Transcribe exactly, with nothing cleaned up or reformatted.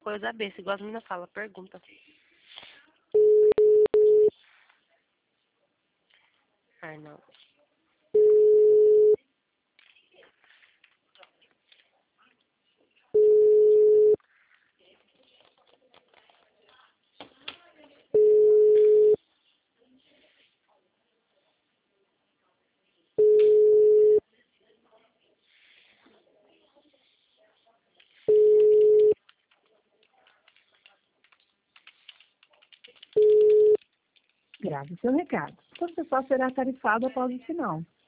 Coisa besta, igual as meninas falam, pergunta. Ai, não. Grave seu recado. Você só será tarifado após o sinal.